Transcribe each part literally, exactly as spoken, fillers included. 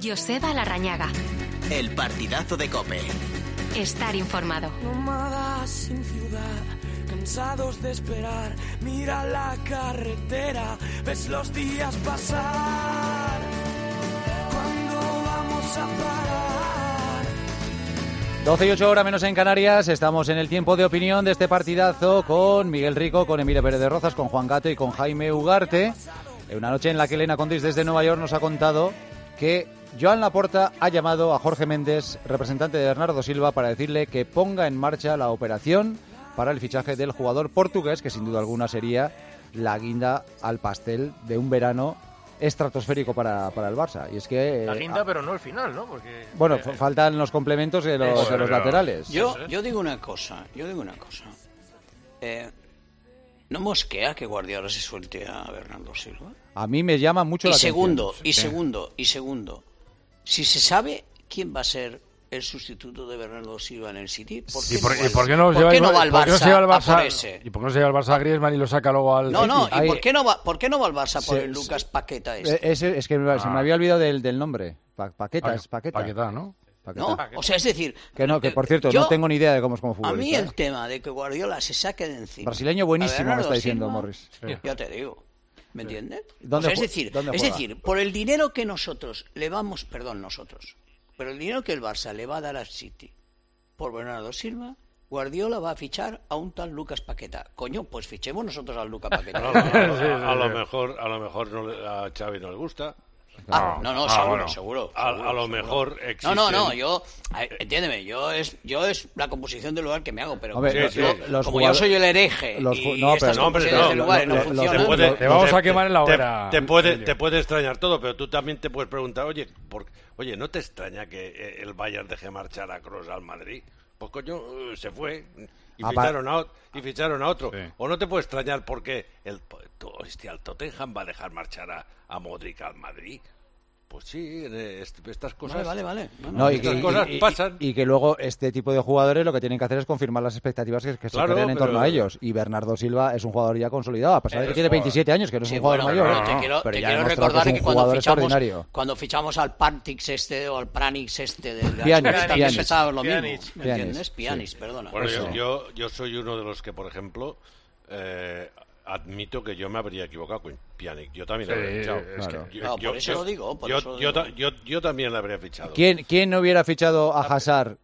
Joseba Larrañaga. El partidazo de COPE. Estar informado. Nómadas sin ciudad, cansados de esperar. Mira la carretera, ves los días pasar. ¿Cuándo vamos a parar? doce y ocho horas menos en Canarias. Estamos en el tiempo de opinión de este partidazo con Miguel Rico, con Emilio Pérez de Rozas, con Juan Gato y con Jaime Ugarte. Una noche en la que Elena Condis desde Nueva York nos ha contado que Joan Laporta ha llamado a Jorge Méndez, representante de Bernardo Silva, para decirle que ponga en marcha la operación para el fichaje del jugador portugués, que sin duda alguna sería la guinda al pastel de un verano estratosférico para, para el Barça. Y es que la guinda, eh, pero no el final, ¿no? Porque bueno, eh, faltan los complementos de los, eso, de los pero, laterales. Yo, yo digo una cosa, yo digo una cosa. Eh, ¿No mosquea que Guardiola se suelte a Bernardo Silva? A mí me llama mucho y la segundo, atención. Y Sí. segundo, y segundo, si se sabe quién va a ser el sustituto de Bernardo Silva en el City, ¿por qué, ¿Y por, no, va, ¿y por qué no, ¿por lleva qué el- no va al por qué no Barça, se lleva el a Barça- por ese? ¿Y por qué no se lleva el Barça a Griezmann y lo saca luego al No, City? no, ¿y Ahí- por qué no va, por qué no va al Barça por Se- el Lucas se- Paqueta Eh, este? ese- es que me- se me Ah. había olvidado del, del nombre. Pa- Paquetas, Pa- Paqueta. Paquetá, ¿no? Paqueta. ¿No? O sea, es decir... Que no, que por cierto, yo- no tengo ni idea de cómo es como A futbolista. mí el ¿eh? tema de que Guardiola se saque de encima... Brasileño buenísimo, a Bernardo me está diciendo Silva, Morris. Sí. Ya te digo. ¿Me entiendes? ¿Dónde O sea, es jue- decir, dónde es juega? decir, por el dinero que nosotros le vamos... Perdón, nosotros. Pero el dinero que el Barça le va a dar al City por Bernardo Silva, Guardiola va a fichar a un tal Lucas Paqueta. Coño, pues fichemos nosotros al Lucas Paqueta. No, no, a, a- a lo mejor, a lo mejor no le- a Xavi no le gusta. Ah, no, no, Ah, seguro, bueno. seguro, A, seguro, a lo seguro. mejor existe. No, no, no, yo, ay, entiéndeme, yo es, yo es la composición del lugar que me hago, pero Hombre, como, los- yo, los como jugadores- yo soy el hereje los y ju- no, estas pero- No, hombre, composiciones no, del lugar lo- no lo- lo- funcionan, te puede- Te vamos a quemar en la te- hoguera, Te, puede, Emilio. te puede extrañar todo, pero tú también te puedes preguntar, oye, por, oye, ¿no te extraña que eh, el Bayern deje marchar a Kroos al Madrid? Pues coño, eh, se fue y Ah, ficharon a, ot- y ficharon a otro. Sí. O no te puede extrañar porque el, hostia, el Tottenham va a dejar marchar a, a Modric al Madrid. Pues sí, eh, est- estas cosas... Vale, vale, vale. Bueno, No, y, Estas que, cosas y- y- pasan. y que luego este tipo de jugadores lo que tienen que hacer es confirmar las expectativas que, que Claro, se crean en pero- torno a ellos. Y Bernardo Silva es un jugador ya consolidado, a pesar de que Es tiene jugador. veintisiete años, que no es sí, un jugador bueno, mayor. pero ¿eh? te quiero, Pero te ya quiero ha demostrado recordar que que, es un cuando jugador fichamos, extraordinario. cuando fichamos al Pantix este o al Pranix este del Pjanic, también Pjanic. pensaba lo mismo, Pjanic. ¿me entiendes? Sí. Pjanic, perdona. Bueno, Eso. yo, yo, yo soy uno de los que, por ejemplo, eh, admito que yo me habría equivocado con Pjanic. Yo también le Sí, habría fichado. es Claro. Yo- No, yo- por eso yo- lo digo, por yo, eso lo yo digo. ta- yo- yo también le habría fichado. ¿Quién, ¿Quién no hubiera fichado a Hazard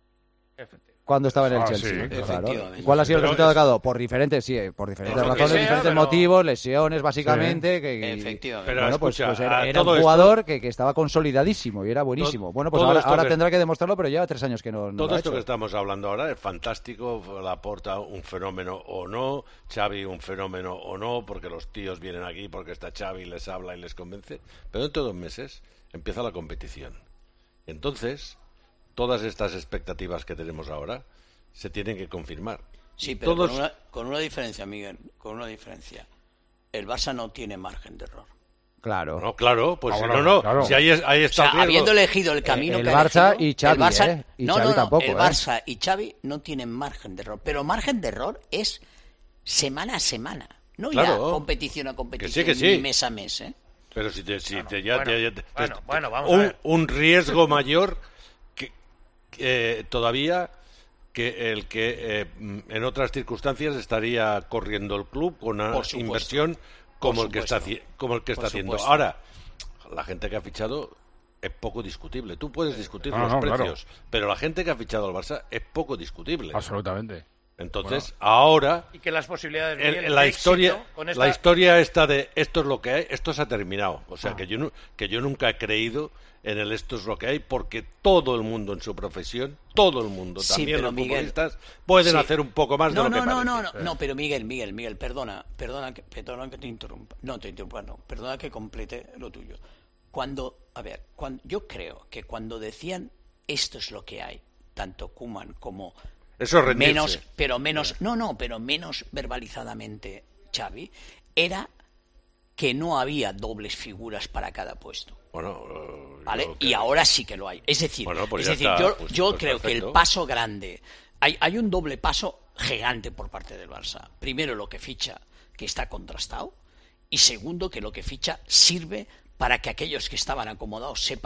cuando estaba en el Ah, Chelsea? sí, Claro. efectivamente. ¿Cuál ha sido el Pero resultado de es- cada uno? Por diferentes, sí, por diferentes Por lo que razones, sea, diferentes pero- motivos, lesiones básicamente. Que, y- Efectivamente. Pero bueno, pues, escucha, pues era, a era un todo esto- jugador que, que estaba consolidadísimo y era buenísimo. To- Bueno, pues todo ahora, esto ahora que- tendrá que demostrarlo, pero lleva tres años que no, no Todo lo ha esto hecho. que estamos hablando ahora es fantástico, Laporta un fenómeno o no, Xavi un fenómeno o no, porque los tíos vienen aquí porque está Xavi, les habla y les convence, pero dentro de dos meses empieza la competición. Entonces, todas estas expectativas que tenemos ahora se tienen que confirmar. Sí, Y pero todos- con, una, con una diferencia, Miguel, con una diferencia. El Barça no tiene margen de error. Claro. No, claro, pues Ah, si bueno, no, no, claro. si ahí, es- ahí O está sea, el riesgo. habiendo elegido el camino El que ha Barça elegido, y Xavi, el Barça, ¿eh? Y no, Xavi no, no, tampoco, el ¿eh? Barça y Xavi no tienen margen de error, pero margen de error es semana a semana, no ya Claro. competición a competición, Que sí, que sí. ni mes a mes, ¿eh? Pero si te, si Bueno, te ya, bueno, te- ya te- bueno, te- bueno, vamos a un, ver. un riesgo mayor que, que, eh, todavía que el que eh, en otras circunstancias estaría corriendo el club con una Por supuesto. inversión como Por el que está supuesto. haci- como el que Por está haciendo supuesto. ahora. La gente que ha fichado es poco discutible. Tú puedes discutir No, los no, claro. precios, pero la gente que ha fichado al Barça es poco discutible. Absolutamente. Entonces, ahora Y que las posibilidades el- Miguel, la de historia éxito con esta... la historia esta de esto es lo que hay, esto se ha terminado. O sea, Ah. que yo nu- que yo nunca he creído en el esto es lo que hay, porque todo el mundo en su profesión, todo el mundo, Sí, también pero, los Miguel, futbolistas, pueden sí. hacer un poco más No, de lo no, que no, parece. no, no, no, pero Miguel, Miguel, Miguel, perdona, perdona que, perdona que te interrumpa. No, te interrumpa, no, perdona que complete lo tuyo. Cuando, a ver, cuando, yo creo que cuando decían esto es lo que hay, tanto Koeman como Eso es rendirse. menos, pero menos, no, no, pero menos verbalizadamente Xavi, era que no había dobles figuras para cada puesto. Bueno, eh, ¿Vale? yo Y creo- ahora sí que lo hay. Es decir, Bueno, pues es ya decir está, yo, pues- yo pues creo que perfecto. el paso grande, hay, hay un doble paso gigante por parte del Barça. Primero, lo que ficha, que está contrastado, y segundo, que lo que ficha sirve para que aquellos que estaban acomodados sepan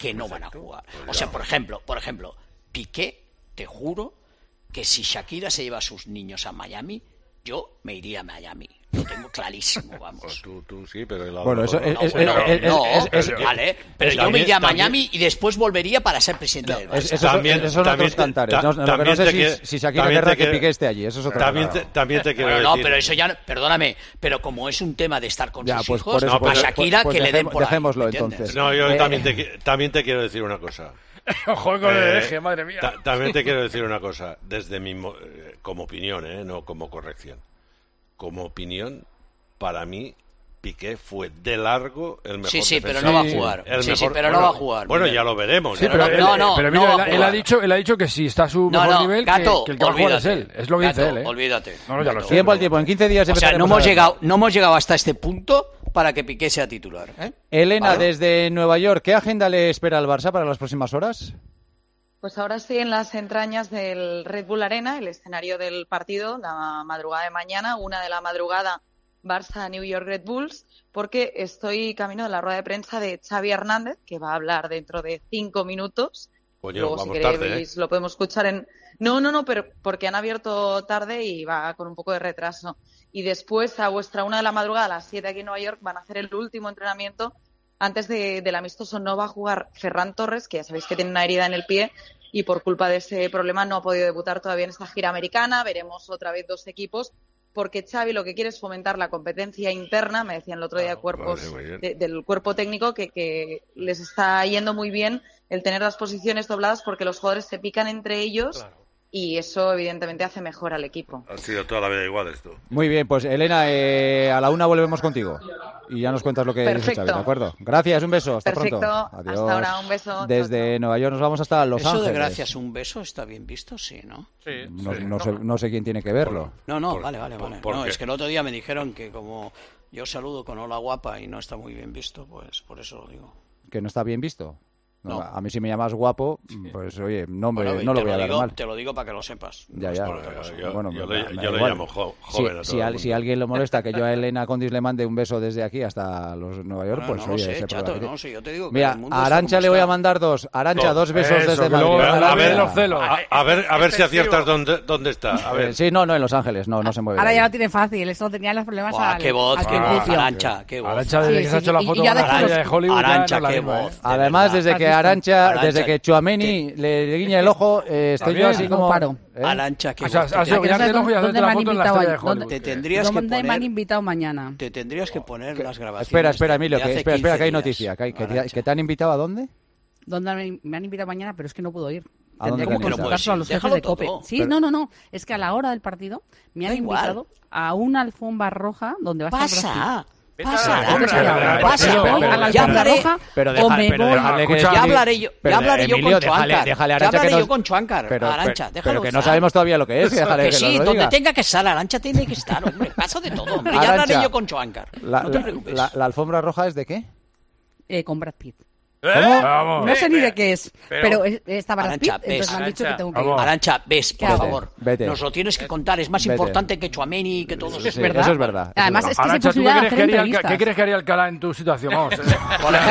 que no van a jugar. O sea, por ejemplo, por ejemplo, Piqué, te juro que si Shakira se lleva a sus niños a Miami, yo me iría a Miami. Lo tengo clarísimo, vamos. Pues tú, tú sí, pero el Bueno, eso es, No, es, bueno, es, no, es, es, es, vale, pero yo me también- iría a también- Miami y después volvería para ser presidente del Barça. es- esos son- También- esos son también otros te- cantares. ta- No, lo que no también sé te si, quiero- si Shakira también querrá te que quiero- Piqué esté allí. Eso es otro También cantar. te, también te quiero Bueno, no, decir... pero eso ya, perdóname, pero como es un tema de estar con Ya, sus pues hijos, por eso, a pues, Shakira pues que le den dejemos- por ahí, dejémoslo, ¿me entiendes? entonces. No, yo Eh, también, te, qui- también te quiero decir una cosa. Ojo con el Eh, eje, madre mía. ta- también te quiero decir una cosa, desde mi mo- eh, como opinión, eh, no como corrección. Como opinión, para mí Piqué fue de largo el mejor Sí, sí, pero defensor. no va a jugar. El Sí, sí, mejor- pero no bueno, va a jugar. Bueno, Miguel. ya lo veremos. Sí, ya pero, lo él, no, veremos. no, pero no mira, va a él, él jugar. ha dicho, él ha dicho que si está a su No, mejor no, nivel, que- Gato, que, el que va a jugar es olvídate. él. Es lo que dice Gato, él, ¿eh? olvídate. No, no, ya lo Gato. sé. Tiempo al tiempo. En quince días O sea, no empezaremos a hemos, ver. llegado, no hemos llegado hasta este punto para que Piqué sea titular. ¿eh? Elena, ¿Vale? desde Nueva York, ¿qué agenda le espera al Barça para las próximas horas? Pues ahora estoy en las entrañas del Red Bull Arena, el escenario del partido, la madrugada de mañana, una de la madrugada, Barça-New York Red Bulls, porque estoy camino de la rueda de prensa de Xavi Hernández, que va a hablar dentro de cinco minutos. Coño, Luego, vamos si tarde, queréis, ¿eh? lo podemos escuchar en... No, no, no, pero porque han abierto tarde y va con un poco de retraso. Y después, a vuestra una de la madrugada, a las siete aquí en Nueva York, van a hacer el último entrenamiento antes de, del amistoso. No va a jugar Ferran Torres, que ya sabéis que tiene una herida en el pie, y por culpa de ese problema no ha podido debutar todavía en esta gira americana. Veremos otra vez dos equipos, porque Xavi lo que quiere es fomentar la competencia interna. Me decían el otro día cuerpos vale, muy bien. de- del cuerpo técnico que, que les está yendo muy bien el tener las posiciones dobladas, porque los jugadores se pican entre ellos y eso evidentemente hace mejor al equipo. Ha sido toda la vida igual esto. Muy bien, pues Elena, eh, a la una volvemos contigo y ya nos cuentas lo que dice Perfecto. Xavi, ¿de acuerdo? Gracias, un beso, hasta Perfecto, pronto. hasta Adiós. ahora, un beso. Desde Chao, chao. Nueva York nos vamos hasta Los Eso Ángeles. de gracias un beso está bien visto, sí, ¿no? Sí, No, sí. no sé, no sé quién tiene que verlo. No, no, Por- vale, vale, por- vale. ¿por No, qué? es que el otro día me dijeron que como yo saludo con hola guapa y no está muy bien visto, pues por eso lo digo. Que no está bien visto. No, No. A mí si me llamas guapo, pues oye, no, hombre, Bueno, y no lo te voy a dar digo, mal. te lo digo para que lo sepas. Ya, No es ya. por otra cosa. Yo, Bueno, yo me- le, me yo da le igual. llamo jo- Si, joven a si todo al- el si mundo. a alguien le molesta que yo a Elena Condis le mande un beso desde aquí hasta los Nueva York, No, pues no lo oye, sé, ese chato, problema. no sé, yo te digo que Mira, el mundo a está Arantxa como le voy a está. mandar dos. Arantxa, Dos. dos besos Eso, desde que luego Madrid. a a ver ver, los celos. A, a ver, a ver si Efectivo. aciertas dónde, dónde está. A Eh, ver. Sí, no, no, en Los Ángeles, no, no se mueve. Ahora de ya ahí. lo tiene fácil, eso tenía los problemas Buah, al, qué voz, al qué voz, principio. Arantxa, qué voz. Arantxa, desde Sí, que se ha sí, hecho la y- foto y ya con la después- estrella de Hollywood, ya Arantxa, no es la qué misma, ¿eh? voz. de Además, verdad. desde que Arantxa, Arantxa, Arantxa, desde que Tchouaméni le, le guiña el ojo, eh, estoy yo También, así no como... paro. ¿eh? Arantxa, qué O sea, voz. has Te, sido que no guiarte sé el ojo y hacerte dónde la me han foto en la invitado estrella de ahí, dónde- Hollywood. te que- tendrías que ¿Dónde me han poner, invitado mañana? te tendrías que poner las grabaciones. Espera, espera, Emilio, de que, hace espera, espera, que hay quince días, noticia. Que, hay- que, te- Arantxa. que te han invitado a dónde? ¿Dónde me, me han invitado mañana? Pero es que no puedo ir. ¿A dónde Tendré te han como invitado? consultárselo a los jefes Déjalo de COPE. todo. Sí, Pero- no, no, no. Es que a la hora del partido me han Da igual. invitado a una alfombra roja donde va a estar Brasil. Pasa, Vete a pasa, la Arantxa, alfombra, pero- pasa. pero- voy pero- a la Ya alfombra hablaré, roja Pero, o deja, me pero voy. dejarle que ya explique- hablaré yo, pero, ya hablaré yo Emilio, con déjale, Chuancar. déjale a Ya Arantxa que hablaré nos- yo con Chuancar. Pero, Arantxa, pero- déjalo pero que no estar. sabemos todavía lo que es. Déjale Que que sí, nos lo donde diga. tenga que estar, Arantxa tiene que estar, hombre. Pasa de todo, hombre. Ya Arantxa, hablaré yo con Chuancar. La, No te la- preocupes. la- la alfombra roja es de qué? Eh, con Brad Pitt. Vamos. No sé ni Eh, de qué es, pero- pero, es- está Brad Pitt, Arantxa, entonces ves. me han dicho que Arantxa, tengo que ir. vamos. Arantxa, ves, por Vete, favor. vete. Nos lo tienes que contar. Es más Vete. importante que Chuameni, que todo Sí, eso. verdad. Eso es verdad. eso Además, es es que Arantxa, se ¿tú qué posibilidad de crees, que hacer haría, Alca- entrevistas. ¿qué crees que haría Alcalá en tu situación? Vamos. Por ejemplo, por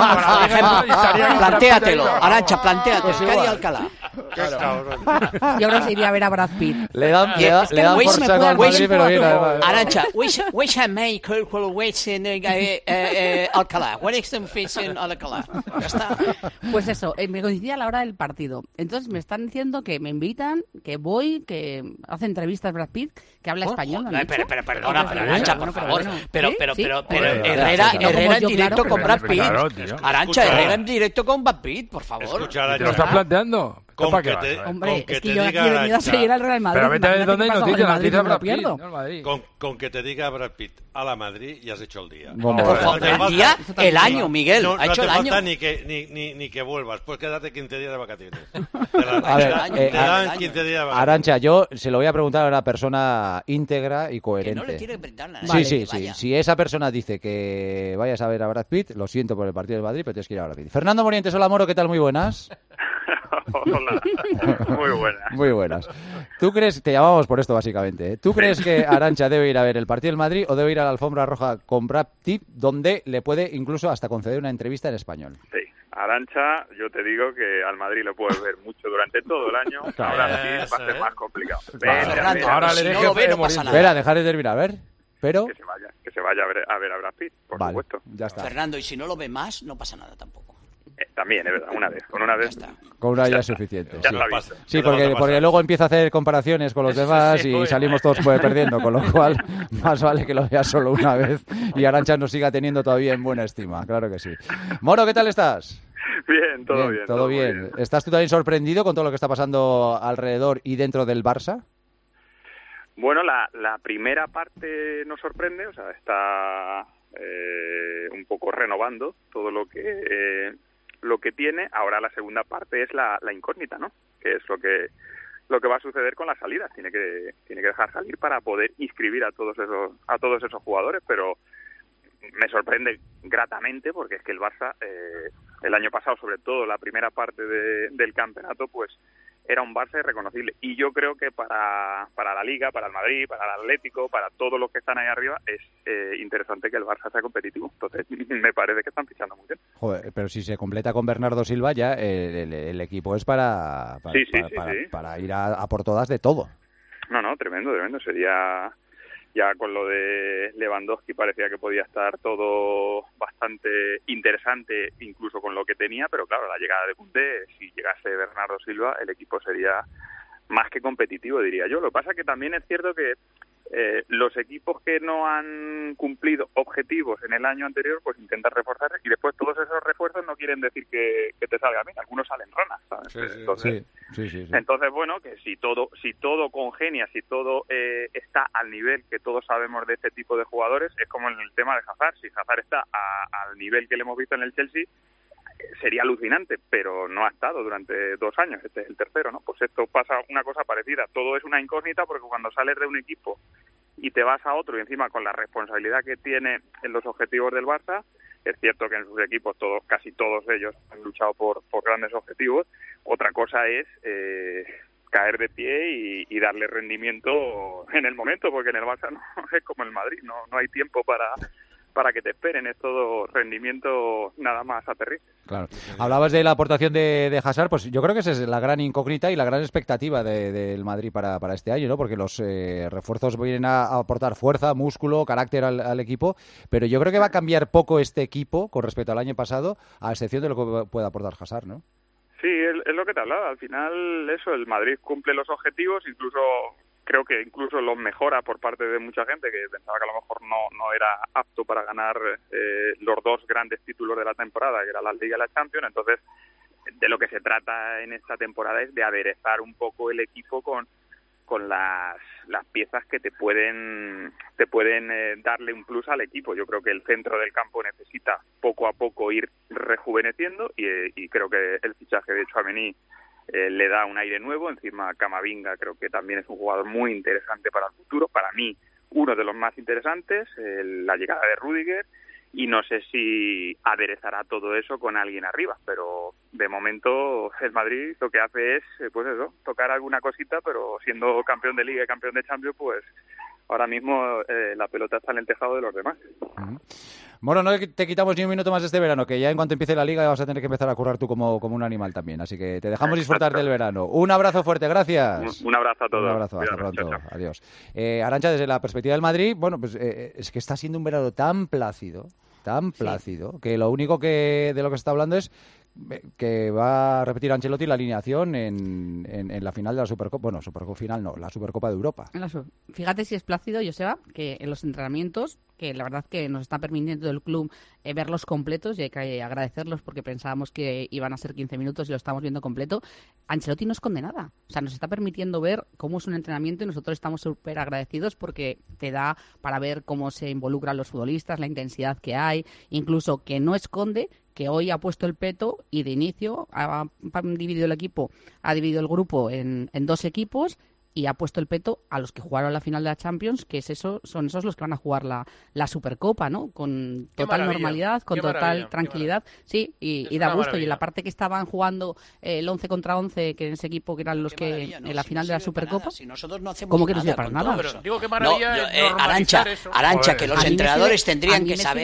ejemplo, plantéatelo. Arantxa, plantéate. ¿Qué haría Alcalá? Yo creo que iría a ver a Brad Pitt. Le dan, Y le dan, es que le dan Luis por me saco puede- al Luis Madrid, me pero puede- bien, además. Arantxa, which which a make will which in eh, eh, Alcalá? What is the face in Alcalá? Ya está. Pues eso, eh, me coincidía a la hora del partido. Entonces me están diciendo que me invitan, que voy, que hace entrevistas Brad Pitt, que habla español. ¿me han Eh, dicho? Pero, pero, perdona, Pues, pero bueno, Arantxa, bueno, por pero favor. bueno. Pero, ¿Sí? pero, ¿Sí? pero, pero, Joder, Herrera, claro, Herrera en yo, directo claro, con pero- Brad Pitt. Claro, tío. Arantxa, Escucha. Herrera en directo con Brad Pitt, por favor. Escucha, ¿Te lo Arantxa, estás planteando? Con ¿Para que qué te- vas? Hombre, con que es que te yo aquí diga he venido a Arantxa- seguir al Real Madrid. Pero vete a ver Imagínate dónde hay qué pasa con noticias, el las Madrid, noticias me Brad lo Pitt, pierdo. ¿no? El Madrid. Con, con que te diga Brad Pitt a la Madrid y has hecho el día. Bueno, No Por te favor, falta- el día, el año, Miguel. No, Ha no hecho te el falta año. ni que, ni, ni, ni que vuelvas. Puedes quedarte quince días de vacaciones. Te, la- A ver, te dan- eh, te a- dan quince días de vacaciones. Arantxa, yo se lo voy a preguntar a una persona íntegra y Que coherente. no le quiere brindar nada. Sí, Vale, sí, que sí. vaya. Si esa persona dice que vayas a ver a Brad Pitt, lo siento por el partido del Madrid, pero tienes que ir a Brad Pitt. Fernando Morientes, hola Moro, ¿qué tal? Muy buenas. Hola, muy buena. Muy buenas. ¿Tú crees, te llamamos por esto básicamente, ¿eh? ¿Tú crees que Arantxa debe ir a ver el partido del Madrid o debe ir a la alfombra roja con Brad Pitt, donde le puede incluso hasta conceder una entrevista en español? Sí, Arantxa, yo te digo que al Madrid lo puedes ver mucho durante todo el año. Claro. Ahora sí va a ser ¿eh? más complicado. Claro. Vete, Fernando, vete, ahora si le no deje lo ve, no morir. pasa nada. Espera, dejar de terminar, a ver. Pero... Que se vaya, que se vaya a ver a, ver a Brad Pitt, por Vale, supuesto. ya está. Fernando, y si no lo ve más, no pasa nada tampoco. Eh, también, es verdad, una vez. Con una Ya vez. está. Con una ya Ya es suficiente. Ya sí. lo ha visto. Sí, No le porque, vas a porque pasar. luego empieza a hacer comparaciones con los demás Sí, y bueno. salimos todos pues, perdiendo, con lo cual más vale que lo vea solo una vez y Arantxa nos siga teniendo todavía en buena estima, claro que sí. Moro, ¿qué tal estás? Bien, todo bien. todo muy bien. ¿Estás tú también sorprendido con todo lo que está pasando alrededor y dentro del Barça? Bueno, la, la primera parte nos sorprende, o sea, está eh, un poco renovando todo lo que eh, lo que tiene. Ahora la segunda parte es la, la incógnita, ¿no? Que es lo que lo que va a suceder con las salidas. Tiene que tiene que dejar salir para poder inscribir a todos esos a todos esos jugadores, pero me sorprende gratamente porque es que el Barça eh, el año pasado, sobre todo la primera parte de, del campeonato, pues era un Barça irreconocible. Y yo creo que para, para la Liga, para el Madrid, para el Atlético, para todos los que están ahí arriba, es eh, interesante que el Barça sea competitivo. Entonces, me parece que están fichando muy bien. Joder, pero si se completa con Bernardo Silva ya el, el- el equipo es para, para, Sí, sí, para, sí, para- sí. para ir a, a por todas de todo. No, no, tremendo, tremendo. Sería... Ya con lo de Lewandowski parecía que podía estar todo bastante interesante, incluso con lo que tenía, pero claro, la llegada de Koundé, si llegase Bernardo Silva, el equipo sería más que competitivo, diría yo. Lo que pasa es que también es cierto que eh, los equipos que no han cumplido objetivos en el año anterior, pues intentan reforzar, y después todos esos refuerzos no quieren decir que, que te salga bien. Algunos salen ranas, ¿sabes? Sí, sí. Entonces, Sí, sí, sí. entonces, bueno, que si todo si todo congenia, si todo eh, está al nivel que todos sabemos de este tipo de jugadores, es como en el tema de Hazard. Si Hazard está a- al nivel que le hemos visto en el Chelsea, eh, sería alucinante, pero no ha estado durante dos años, este es el tercero, ¿no? Pues esto pasa una cosa parecida. Todo es una incógnita porque cuando sales de un equipo y te vas a otro, y encima con la responsabilidad que tiene en los objetivos del Barça, es cierto que en sus equipos todos, casi todos ellos han luchado por, por grandes objetivos. Otra cosa es eh, caer de pie y, y darle rendimiento en el momento, porque en el Barça no es como el Madrid, no, no hay tiempo para, para que te esperen, es todo rendimiento nada más aterriz. Claro. Hablabas de la aportación de, de Hazard, pues yo creo que esa es la gran incógnita y la gran expectativa de- del Madrid para, para este año, ¿no? Porque los eh, refuerzos vienen a, a aportar fuerza, músculo, carácter al, al equipo, pero yo creo que va a cambiar poco este equipo con respecto al año pasado, a excepción de lo que pueda aportar Hazard, ¿no? Sí, es, es lo que te hablaba. Al final, eso, el Madrid cumple los objetivos, incluso creo que incluso los mejora por parte de mucha gente que pensaba que a lo mejor no, no era apto para ganar eh, los dos grandes títulos de la temporada, que era la Liga y la Champions. Entonces, de lo que se trata en esta temporada es de aderezar un poco el equipo con con las, las piezas que te pueden te pueden eh, darle un plus al equipo. Yo creo que el centro del campo necesita poco a poco ir rejuveneciendo y, eh, y creo que el fichaje de Tchouaméni eh, le da un aire nuevo. Encima Camavinga creo que también es un jugador muy interesante para el futuro, para mí uno de los más interesantes, eh, la llegada de Rüdiger, y no sé si aderezará todo eso con alguien arriba, pero de momento el Madrid lo que hace es, eh, pues eso, tocar alguna cosita, pero siendo campeón de Liga y campeón de Champions, pues ahora mismo eh, la pelota está en el tejado de los demás. Uh-huh. Bueno, no te quitamos ni un minuto más de este verano, que ya en cuanto empiece la Liga vas a tener que empezar a currar tú como, como un animal también, así que te dejamos disfrutar del verano. Un abrazo fuerte, gracias. Un, un abrazo a todos. Un abrazo, hasta Cuidaros, pronto, chao, chao. adiós. Eh, Arantxa, desde la perspectiva del Madrid, bueno, pues eh, es que está siendo un verano tan plácido, tan plácido, sí, que lo único que de lo que se está hablando es que va a repetir Ancelotti la alineación en, en, en la final de la Supercopa, bueno, Supercopa final no, la Supercopa de Europa. Fíjate si es plácido, Joseba, que en los entrenamientos, que la verdad que nos está permitiendo el club eh, verlos completos, y hay que agradecerlos porque pensábamos que iban a ser quince minutos y lo estamos viendo completo. Ancelotti no esconde nada, o sea, nos está permitiendo ver cómo es un entrenamiento y nosotros estamos súper agradecidos porque te da para ver cómo se involucran los futbolistas, la intensidad que hay, incluso que no esconde que hoy ha puesto el peto y de inicio ha dividido el equipo, ha dividido el grupo en, en dos equipos y ha puesto el peto a los que jugaron la final de la Champions, que es eso, son esos los que van a jugar la, la Supercopa, ¿no? Con total normalidad, con total tranquilidad. Sí, y, y da gusto. Maravilla. Y en la parte que estaban jugando eh, el once contra once, que en ese equipo que eran los que ¿no? en la si final no de la Supercopa. Si nosotros no hacemos ¿Cómo que no sirve para nada? Pero, digo que maravilla no, es eh, Arancha, eso. Arancha, Joder. que los entrenadores sirve, tendrían que saber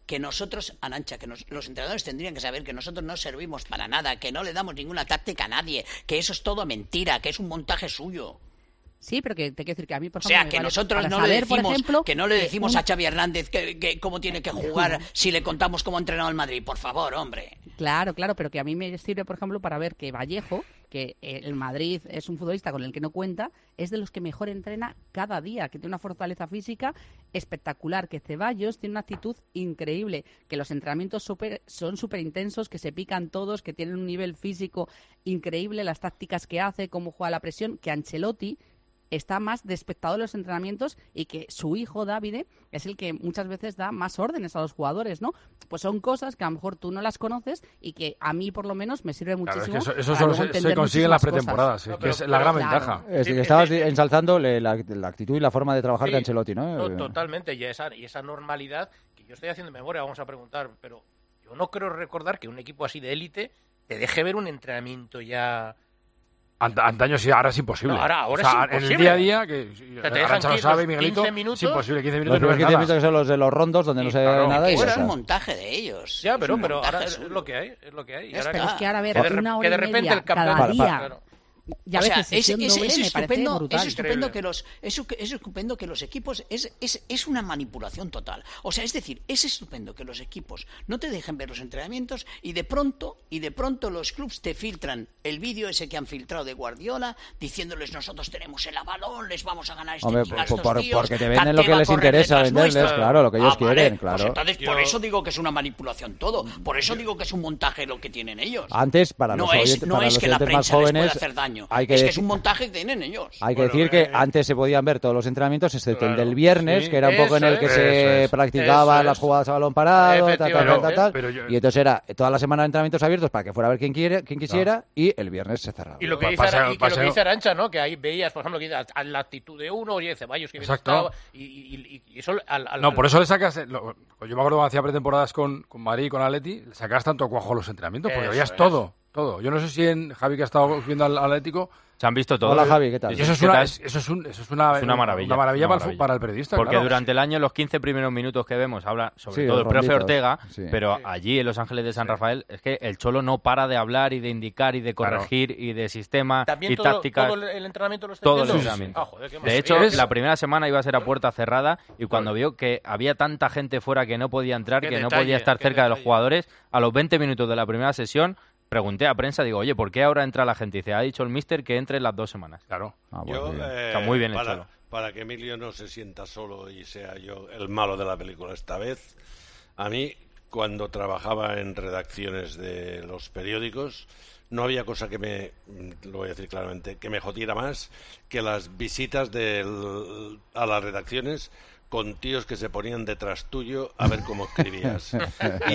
que nosotros, Arantxa, que nos, los entrenadores tendrían que saber que nosotros no servimos para nada, que no le damos ninguna táctica a nadie, que eso es todo mentira, que es un montaje suyo. Sí, pero que te quiero decir que a mí, por O ejemplo, sea, me que vale nosotros para no le saber, por decimos, ejemplo, que no le que decimos una- a Xavi Hernández que, que cómo tiene que jugar si le contamos cómo ha entrenado el Madrid. Por favor, hombre. Claro, claro, pero que a mí me sirve, por ejemplo, para ver que Vallejo, que el Madrid es un futbolista con el que no cuenta, es de los que mejor entrena cada día, que tiene una fortaleza física espectacular, que Ceballos tiene una actitud increíble, que los entrenamientos super, son súper intensos, que se pican todos, que tienen un nivel físico increíble, las tácticas que hace, cómo juega la presión, que Ancelotti está más de espectador de los entrenamientos y que su hijo, Davide, es el que muchas veces da más órdenes a los jugadores, ¿no? Pues son cosas que a lo mejor tú no las conoces y que a mí, por lo menos, me sirve Claro, es muchísimo. que eso, eso para solo luego se, se entender consigue en las muchísimas pretemporadas, cosas. sí, que es la gran Claro. ventaja. Es Sí, que sí, estabas sí. ensalzando le- la, la actitud y la forma de trabajar Sí, de Ancelotti, ¿no? to- Totalmente, y esa, y esa normalidad, que yo estoy haciendo memoria, vamos a preguntar, pero yo no creo recordar que un equipo así de élite te deje ver un entrenamiento ya... Ant- Antaño sí, ahora es imposible. No, ahora- ahora o sea, es imposible. en el día a día, que O sea, te dejan Arantxa lo quince- sabe, Miguelito, quince minutos. es imposible, quince Los minutos no primeros ves quince nada. minutos que son los de los rondos, donde no se ve claro, nada. y Eso ya es está. un montaje de ellos. Ya, Es pero, un pero ahora montaje es suyo. lo que hay, es lo que hay. Y Ya ahora está. Pero es que ahora, a ver, que de, una rep- hora que de y repente media el campeón... cada día. Claro. Y a O sea, veces es, sesión es- doble es me parece estupendo, brutal. es estupendo Increíble. que los es, es estupendo que los equipos es, es, es una manipulación total. O sea, es decir, es estupendo que los equipos no te dejen ver los entrenamientos y de pronto y de pronto los clubs te filtran el vídeo ese que han filtrado de Guardiola diciéndoles nosotros tenemos el avalón, les vamos a ganar este Hombre, a por- estos por- tíos, porque te venden lo que Cante va a les correr interesa detrás venderles, nuestra. claro, lo que ellos Ah, vale, quieren, pues claro. entonces, por Yo- eso digo que es una manipulación todo. Por eso digo que es un montaje lo que tienen ellos. Antes, para no los es, oyentes, no para es los que la oyentes más prensa les jóvenes, pueda hacer daño. hay que es que decir- es un montaje que tienen ellos. Hay que Bueno, decir que eh, antes se podían ver todos los entrenamientos, excepto el Claro, del viernes, sí, que era un poco en eso el que es, se eso es, practicaban eso las es. jugadas a balón parado, tal, tal, tal, Efectivamente, tal, tal. pero yo- Y entonces era toda la semana de entrenamientos abiertos para que fuera a ver quien quiere, quien quisiera, y el viernes se cerraba. Y lo que Pa- dice, paseo- Ara- y que lo que paseo. dice Arantxa, ¿no? Que ahí veías, por ejemplo, que a- a la actitud de uno, oye, Ceballos que bien Exacto. estaba, y, y- y- y eso al, al- No, al- por eso le sacas... eh, lo- yo me acuerdo cuando hacía pretemporadas con, con Madrid y con Atleti, le sacas tanto cuajo a los entrenamientos, porque Eso veías es. todo, todo. Yo no sé si en Javi, que ha estado viendo al Atlético... Se han visto todos. Hola, Javi, ¿qué tal? Y eso es ¿Qué una, tal? es- eso es un- eso es una, Es una maravilla. una maravilla, una para, el fu- para el periodista. Porque claro. durante el año, los quince primeros minutos que vemos, habla sobre Sí, todo el los profe ronditos, Ortega, sí. pero allí en Los Ángeles de San Rafael, es que el Cholo no para de hablar y de indicar y de Claro. corregir y de sistema También y todo, tácticas. todo el, el entrenamiento lo está Todo el viendo. entrenamiento. Ah, joder, qué De maravilla. hecho, Es- la primera semana iba a ser a puerta cerrada y cuando vio que había tanta gente fuera que no podía entrar, Qué que no detalle, podía estar qué cerca de los detalle. jugadores, a los veinte minutos de la primera sesión pregunté a prensa, digo, oye, ¿por qué ahora entra la gente? Y dice, ha dicho el míster que entre en las dos semanas. Claro. Ah, pues Yo, bien. eh, Está muy bien el para, Cholo. para que Emilio no se sienta solo y sea yo el malo de la película esta vez, a mí, cuando trabajaba en redacciones de los periódicos, no había cosa que me, lo voy a decir claramente, que me jodiera más que las visitas del- a las redacciones con tíos que se ponían detrás tuyo a ver cómo escribías. Y-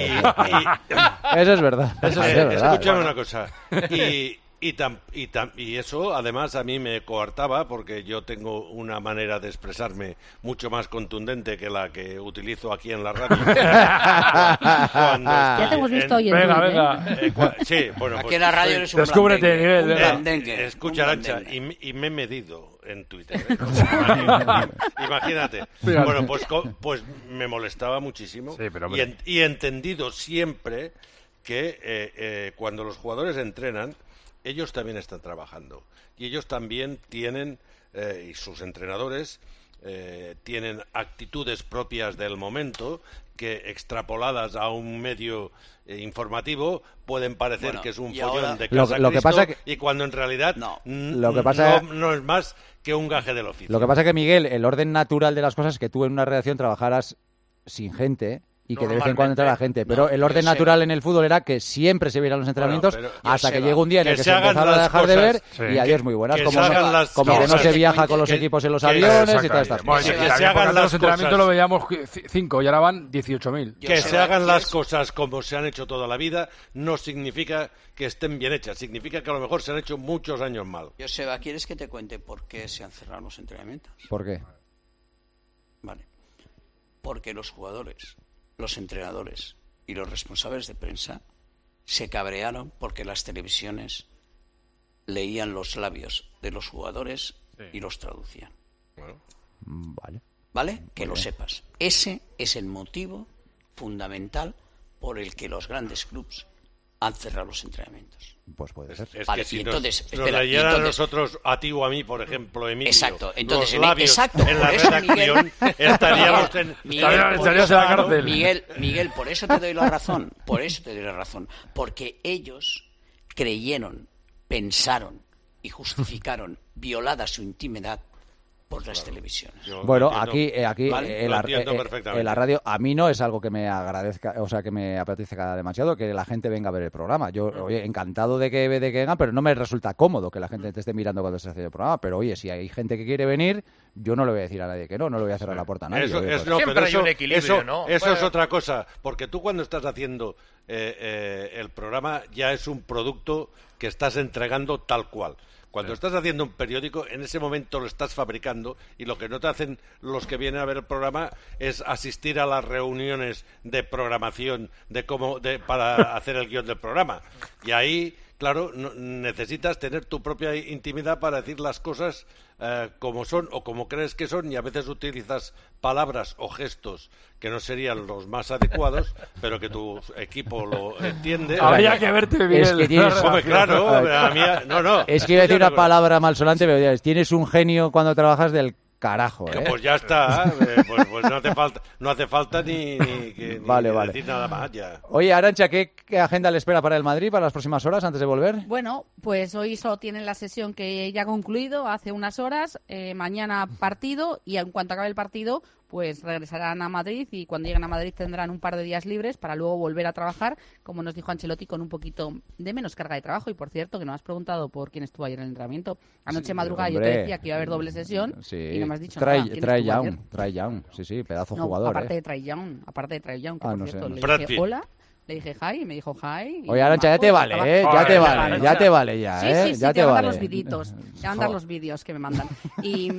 y- Eso es verdad. Eso es eh, verdad. escúchame una cosa. Y, y, tam- y, tam- y eso, además, a mí me coartaba porque yo tengo una manera de expresarme mucho más contundente que la que utilizo aquí en la radio. Cuando Ya te estoy hemos visto en- hoy en Venga, Twitter, venga. ¿eh? eh, cua- sí, bueno, Aquí pues en la radio soy- eres un Descúbrete, blandengue, Miguel, un venga. blandengue, Escucha, un Arantxa, blandengue. y, y me he medido en Twitter. ¿eh? Imagínate. Imagínate. Fíjate. Bueno, pues, co- pues me molestaba muchísimo Sí, pero, y, hombre. en- y he entendido siempre que eh, eh, cuando los jugadores entrenan, ellos también están trabajando. Y ellos también tienen, eh, y sus entrenadores, eh, tienen actitudes propias del momento que extrapoladas a un medio eh, informativo pueden parecer Bueno, que es un y follón ahora- de Lo- casa lo que Cristo, pasa que- y cuando en realidad No. n- Lo que pasa- no, no es más que un gaje del oficio. Lo que pasa es que, Miguel, el orden natural de las cosas es que tú en una redacción trabajaras sin gente y que de vez en cuando entrara gente. Pero No, el orden yo sé. natural en el fútbol era que siempre se vieran los entrenamientos pero- hasta yo que sé, llega un día en que el que se se hagan empezaron a las dejar de ver cosas, sí. y adiós muy buenas. que Como, se hagan no, las como que no cosas, se viaja con los que- equipos en los que- aviones y todas estas Exactamente. cosas. Bueno, Que y se también, hagan por ejemplo, las los entrenamientos cosas. lo veíamos cinco y ahora van dieciocho mil. Yo Que sé, se hagan las ¿quieres? cosas como se han hecho toda la vida no significa que estén bien hechas, significa que a lo mejor se han hecho muchos años mal. Joseba, ¿quieres que te cuente por qué se han cerrado los entrenamientos? ¿Por qué? Vale. Porque los jugadores, los entrenadores y los responsables de prensa se cabrearon porque las televisiones leían los labios de los jugadores y los traducían. Mm, Vale. ¿Vale? Que lo sepas. Ese es el motivo fundamental por el que los grandes clubes han cerrado los entrenamientos. Pues puede ser. Es Vale, que si y entonces, nos, espera, nos leyeran y a entonces- nosotros, a ti o a mí, por ejemplo, Emilio, Exacto, entonces, los en- labios exacto, en la por eso, redacción, Miguel- estaríamos en... Miguel, estaríamos por en eso- la cárcel. Miguel, Miguel, por eso te doy la razón, por eso te doy la razón, porque ellos creyeron, pensaron y justificaron violada su intimidad por las televisiones. Bueno, aquí, eh, aquí Vale. en, Lo la, entiendo eh, perfectamente. en la radio a mí no es algo que me agradezca, o sea, que me apetezca demasiado que la gente venga a ver el programa. Yo, oye, encantado de que, de que vengan, pero no me resulta cómodo que la gente te esté mirando cuando se hace el programa. Pero oye, si hay gente que quiere venir, yo no le voy a decir a nadie que no, no le voy a cerrar la puerta a nadie. Eso, Oye, es- pues- no, Siempre pero hay eso, un equilibrio, eso, ¿no? eso Bueno. es otra cosa, porque tú cuando estás haciendo eh, eh, el programa ya es un producto que estás entregando tal cual. Cuando estás haciendo un periódico, en ese momento lo estás fabricando y lo que no te hacen los que vienen a ver el programa es asistir a las reuniones de programación de cómo de, para hacer el guión del programa. Y ahí, claro, no- necesitas tener tu propia intimidad para decir las cosas eh, como son o como crees que son, y a veces utilizas palabras o gestos que no serían los más adecuados, pero que tu equipo lo entiende. Habría que verte, Miguel. Es que tienes... Hombre, claro, a mí, no, no. Es que iba a decir Escucha una palabra malsonante, pero ya ves, tienes un genio cuando trabajas del carajo, ¿eh? Pues ya está, eh, pues, pues no hace falta, no hace falta ni, ni, que- ni Vale, vale. decir nada más ya. Oye, Arantxa, ¿qué, ¿qué agenda le espera para el Madrid para las próximas horas antes de volver? Bueno, pues hoy solo tienen la sesión que ya ha concluido hace unas horas, eh, mañana partido y en cuanto acabe el partido pues regresarán a Madrid y cuando lleguen a Madrid tendrán un par de días libres para luego volver a trabajar, como nos dijo Ancelotti, con un poquito de menos carga de trabajo. Y por cierto, que no has preguntado por quién estuvo ayer en el entrenamiento. Anoche Sí, madrugada yo hombre. te decía que iba a haber doble sesión Sí. y no me has dicho Trae, nada. ¿Quién Trae estuvo ayer? Young, Trae Young, sí, sí, pedazo No, jugador, aparte ¿eh? de Trae Young, aparte de Trae Young, que Ah, por no sé, cierto, no le sé. dije Brad Pitt. hola, le dije hi, y me dijo hi. y Oye, Arantxa, ya majo, te vale, estaba- ¿eh? Ya te vale, ya te vale ya, Sí, ¿eh? sí, sí, Ya te te voy a mandar vale. los viditos, te voy a mandar los vídeos que me mandan. Y,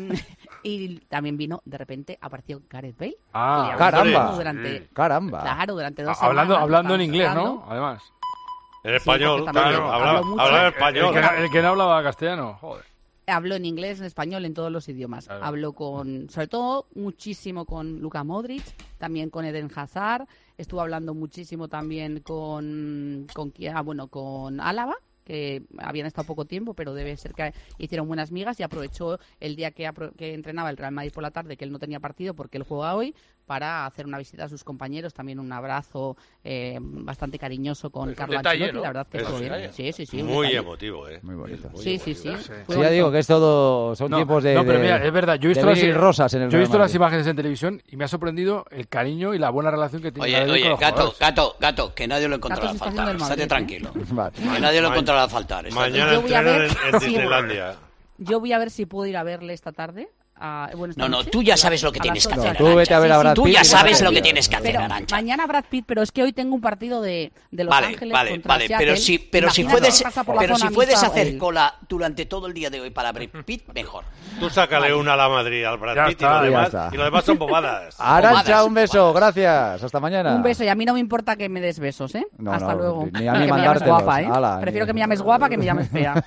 y también vino, de repente, apareció Gareth Bale. Ah, que llevamos caramba, hablando Durante, caramba. Claro, durante dos Hablando, semanas. hablando en estábamos inglés, hablando. ¿no? Además. En español, porque también claro, hablo hablaba, mucho. hablaba El, español. que, no- el que no hablaba castellano, joder. Habló en inglés, en español, en todos los idiomas. Claro. Habló con, sobre todo, muchísimo con Luka Modric, también con Eden Hazard. Estuvo hablando muchísimo también con, con, quién? Ah, bueno, con Álava, que habían estado poco tiempo, pero debe ser que hicieron buenas migas y aprovechó el día que, apro- que entrenaba el Real Madrid por la tarde, que él no tenía partido porque él juega hoy, para hacer una visita a sus compañeros, también un abrazo eh, bastante cariñoso con Es un Carlo detalle, Ancelotti, ¿no? la verdad que Es estuvo un bien. detalle. Sí, sí, sí. un Muy detalle. emotivo, ¿eh? Muy bonito. Muy Sí, sí, sí. emotivo. Fue Sí, bonito. ya digo que es todo, son No, tiempos de, no, pero de- mira, es verdad, yo he de visto, ver las, y rosas en el yo he Real visto las Madrid. imágenes en televisión y me ha sorprendido el cariño y la buena relación que tiene Oye, Madrid con oye, los gato, jugadores. gato, gato, que nadie lo encontrará Gato a se está haciendo faltar. el Estate Madrid, tranquilo. Vale. Que nadie lo Ma- encontrará a faltar. estate Mañana Yo voy a entrenan ver en, en si- Disneylandia. Yo voy a ver si puedo ir a verle esta tarde. a- bueno, esta No, no, noche, tú ya a sabes las- lo que a tienes las que ocho. hacer, Tú vete Arantxa. a ver a Brad Tú Pitt ya y sabes no lo te que lías. tienes que hacer, Pero Arantxa. mañana Brad Pitt, pero es que hoy tengo un partido de, de Los Vale, Ángeles vale, contra vale, Seattle. pero si, pero si Imagínate puedes, que pasa por la pero zona si puedes mixta hacer él. cola durante todo el día de hoy para Brad Pitt, mejor. Tú sácale una a la Madrid al Brad Ya Pitt y, está, lo ya demás, está. y lo demás son bobadas. Arantxa, Bobadas, un beso, bobadas. gracias. Hasta mañana. Un beso, y a mí no me importa que me des besos, ¿eh? No, Hasta no, luego. ni a mí que me llames mandártelos. guapa, ¿eh? Ala, Prefiero ni- que me llames guapa que me llames fea.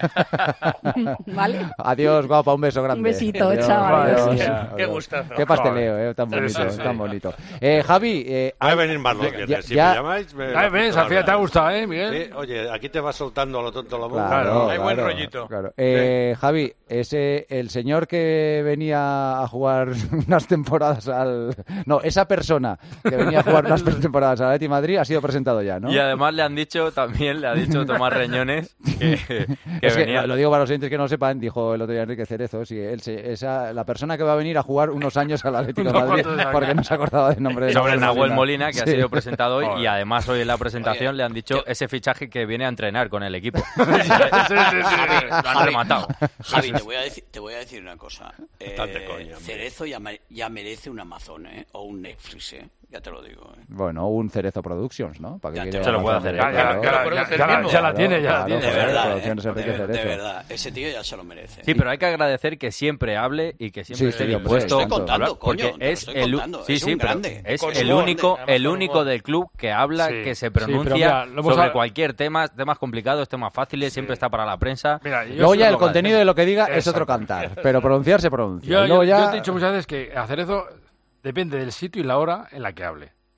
¿Vale? Adiós, guapa, un beso grande. Un besito, Adiós, chao, adiós, adiós. adiós. Qué gustazo. Qué pasteleo, eh, tan Sí, bonito, sí, sí. tan bonito. Eh, Javi, eh, Va a hay- venir más los ya- viernes. Si ya- me llamáis, me Ah, ¿ves? Al final te ha gustado, ¿eh, Miguel? Sí, oye, aquí te vas soltando a lo tonto la boca. Claro, Hay buen claro, rollito. claro. Eh, Javi, ese el señor que venía a jugar unas temporadas al no, esa persona que venía a jugar unas temporadas al Atleti Madrid ha sido presentado ya, ¿no? Y además le han dicho, también le ha dicho Tomás Reñones que, que Es que, venía... lo digo para los oyentes que no lo sepan, dijo el otro día Enrique Cerezo, si él se- esa, la persona que va a venir a jugar unos años al Atlético de Unos Madrid, cuantos años. porque no se acordaba del nombre de sobre Nahuel Molina, que ha Sí. sido presentado hoy, Joder. y además hoy en la presentación Oye, le han dicho yo- ese fichaje que viene a entrenar con el equipo. Sí, sí, sí. Lo han Javi, rematado. Javi, te voy a decir, te voy a decir una cosa. Eh, Estás de coña, hombre. Cerezo ya, me- ya merece un Amazon, ¿eh? O un Netflix, ¿eh? Ya te lo digo, ¿eh? Bueno, un Cerezo Productions, ¿no? ¿Para qué Ya te- quiere Se lo puede Amazon? hacer, Ya, ya, Claro, ya, Pero ya, produce ya, el la- mismo. ya la tiene, ya la claro, tiene. De joder, verdad, ¿eh? Producciones de, Enrique ver- de Cerezo. verdad. Ese tío ya se lo merece. Sí, pero hay que agradecer que siempre hable y que siempre Sí, esté sí, hombre, dispuesto estoy contando, a hablar, porque coño, te lo es estoy el, u- contando, sí, es sí, un pero grande. es Con el humor, único, además el con único humor. del club que habla, Sí, que se sí, pero pronuncia mira, lo hemos sobre hab- cualquier tema, temas complicados, temas fáciles, siempre está para la prensa. Mira, yo Luego soy ya un el local. contenido de lo que diga es Exacto. otro cantar, pero pronunciar se pronuncia. Yo, Y luego yo- ya... yo te he dicho muchas veces que hacer eso depende del sitio y la hora en la que hable.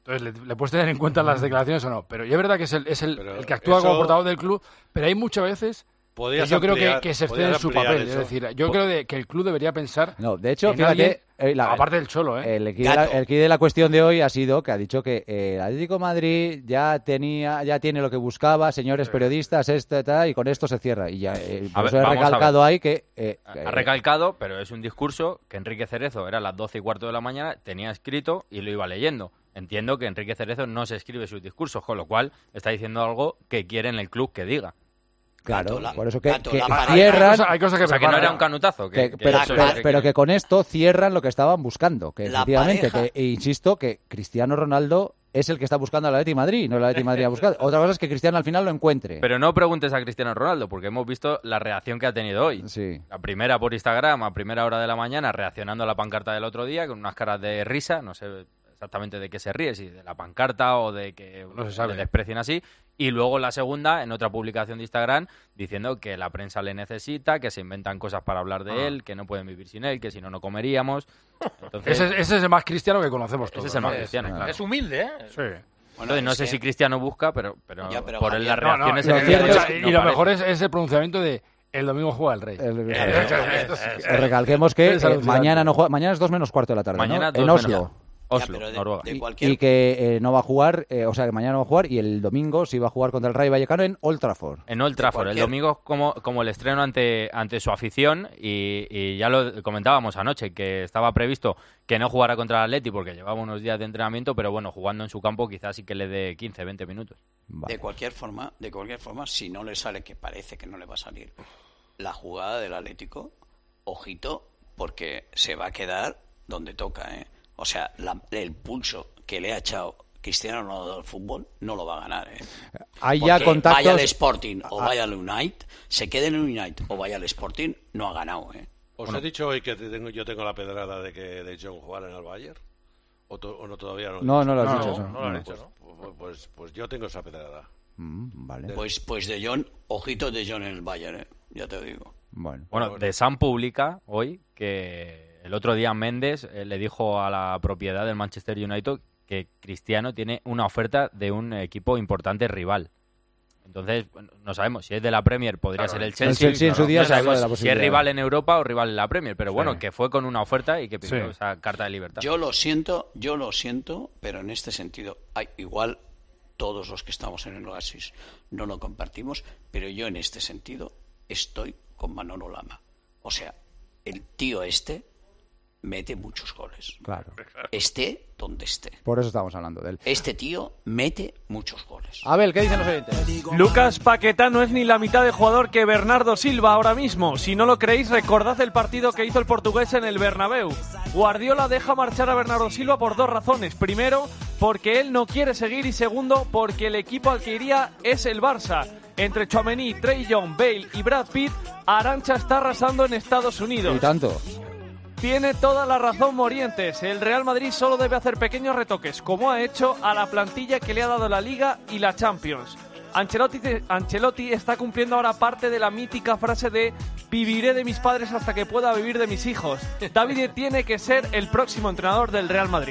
Entonces, ¿le, le puedes tener en cuenta las declaraciones o no? Pero ya es verdad que es el, es el, el que actúa eso... como portavoz del club, pero hay muchas veces... Que yo creo ampliar, que, que se excede en su papel. Eso. Es decir, yo creo de, que el club debería pensar. No, de hecho, en fíjate. alguien, eh, la, aparte del Cholo, ¿eh? El quid, de la, el quid de la cuestión de hoy ha sido que ha dicho que eh, el Atlético de Madrid ya tenía, ya tiene lo que buscaba, señores periodistas, esto y tal, y con esto se cierra. Y ya, eh, por ver, eso he recalcado ahí que. Eh, ha recalcado, pero es un discurso que Enrique Cerezo era a las doce y cuarto de la mañana, tenía escrito y lo iba leyendo. Entiendo que Enrique Cerezo no se escribe sus discursos, con lo cual está diciendo algo que quiere en el club que diga. Claro, la, por eso que, gato, que la cierran... Hay cosas, hay cosas que, o sea, que no era un canutazo. Que, que, que pero, eso pero, es que pero que con esto cierran lo que estaban buscando. Que La efectivamente, pareja. que, e insisto, que Cristiano Ronaldo es el que está buscando al Atleti Madrid, no el Atleti Madrid ha buscado. Otra cosa es que Cristiano al final lo encuentre. Pero no preguntes a Cristiano Ronaldo, porque hemos visto la reacción que ha tenido hoy. Sí. La primera por Instagram, a primera hora de la mañana, reaccionando a la pancarta del otro día, con unas caras de risa, no sé exactamente de qué se ríe, si de la pancarta o de que no se sabe. le desprecien así. Y luego la segunda, en otra publicación de Instagram, diciendo que la prensa le necesita, que se inventan cosas para hablar de Ah. él, que no pueden vivir sin él, que si no, no comeríamos. Entonces, Ese, ese es el más cristiano que conocemos todos. ese es el más ¿no? cristiano, Es, claro. Es humilde, ¿eh? Sí. Bueno, Entonces, no es sé que- si Cristiano busca, pero, pero, Ya, pero por Javier, las No, no, reacciones... lo en el cierto día es- de hoy y no lo parece. mejor es ese pronunciamiento de el domingo juega el Rey. El- Eh, eh, recalquemos que Es eh, alucinante. mañana no juega, mañana es dos menos cuarto de la tarde, Mañana ¿no? dos En menos- Oslo. Oslo, Ya, pero de- Noruega. de Y- cualquier- Y que eh, no va a jugar, eh, o sea, que mañana no va a jugar y el domingo sí va a jugar contra el Rayo Vallecano en Old Trafford. En Old Trafford, el cualquier- domingo como, como el estreno ante, ante su afición y, y ya lo comentábamos anoche, que estaba previsto que no jugara contra el Atleti porque llevaba unos días de entrenamiento, pero bueno, jugando en su campo quizás sí que le dé quince, veinte minutos. Vale. De cualquier forma, de cualquier forma, si no le sale, que parece que no le va a salir, la jugada del Atlético, ojito, porque se va a quedar donde toca, ¿eh? O sea, la- el pulso que le ha echado Cristiano Ronaldo al fútbol no lo va a ganar, ¿eh? Hay ya Porque contactos. vaya al Sporting o vaya al United, se quede en el United o vaya al Sporting, no ha ganado, ¿eh? ¿Os he dicho hoy que te tengo, yo tengo la pedrada de que de John jugara en el Bayern? ¿O, to- o no todavía no? No, no lo has No, dicho. no, eso. no lo has No. dicho, Pues, ¿no? pues, pues, pues yo tengo esa pedrada. Mm, vale. Pues, pues de John, ojito de John en el Bayern, ¿eh? Ya te digo. Bueno. Bueno, de Sam publica hoy que el otro día Méndez eh, le dijo a la propiedad del Manchester United que Cristiano tiene una oferta de un equipo importante rival. Entonces, bueno, no sabemos si es de la Premier, podría Claro, ser el el Chelsea. Chelsea en su día No se habló de sabemos la si es posibilidad. rival en Europa o rival en la Premier, pero Sí. bueno, que fue con una oferta y que pidió Sí. esa carta de libertad. Yo lo siento, yo lo siento, pero en este sentido, hay, igual todos los que estamos en el Oasis no lo compartimos, pero yo en este sentido estoy con Manolo Lama. O sea, el tío este mete muchos goles. Claro. Esté donde esté. Por eso estamos hablando de él. Este tío mete muchos goles. A ver, ¿qué dicen los oyentes? Lucas Paquetá no es ni la mitad de jugador que Bernardo Silva ahora mismo. Si no lo creéis, recordad el partido que hizo el portugués en el Bernabéu. Guardiola deja marchar a Bernardo Silva por dos razones. Primero, porque él no quiere seguir y segundo, porque el equipo al que iría es el Barça. Entre Tchouaméni, Trey Young, Bale y Brad Pitt, Arancha está arrasando en Estados Unidos. Y tanto. Tiene toda la razón Morientes. El Real Madrid solo debe hacer pequeños retoques, como ha hecho a la plantilla que le ha dado la Liga y la Champions. Ancelotti, Ancelotti está cumpliendo ahora parte de la mítica frase de viviré de mis padres hasta que pueda vivir de mis hijos. Davide tiene que ser el próximo entrenador del Real Madrid.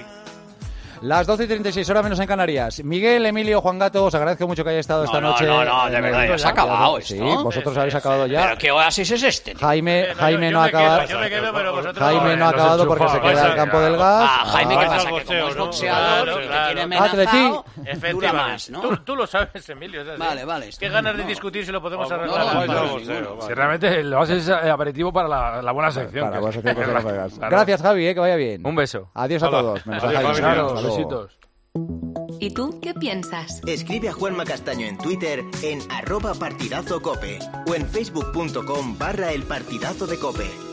Las doce y treinta y seis, horas menos en Canarias. Miguel, Emilio, Juan Gato, os agradezco mucho que hayáis estado No, esta no, noche. no, no, de en verdad, el- ya se ha acabado Sí, esto. vosotros habéis acabado ya. ¿Pero qué oasis es este? Jaime, no, Jaime yo- no yo ha me quedo, acabado. yo me quedo, pero vosotros Jaime no ha Los acabado porque se enchufados. queda el campo del gas. Ah, Jaime, ¿qué Ah. pasa? Que boxeo, como es ¿no? boxeador Claro, y que claro. tiene Atleti. amenazado, dura Efectivamente. más, ¿no? Tú, tú lo sabes, Emilio. es así. Vale, vale. Qué ganas de No. discutir si lo podemos No, arreglar. no, antes. no, Vale, no, boxeo, no. vale. Si realmente lo haces es aperitivo para la, la buena sección. Para, que- vos hacéis cosas raras. Claro. Gracias, Javi, eh, que vaya bien. Un beso. Adiós a Hola. todos. Menos a Adiós, Jaime. Javi. Claro, Hasta luego. besitos. ¿Y tú qué piensas? Escribe a Juanma Castaño en Twitter en arroba partidazo cope o en facebook punto com barra el partidazo de cope.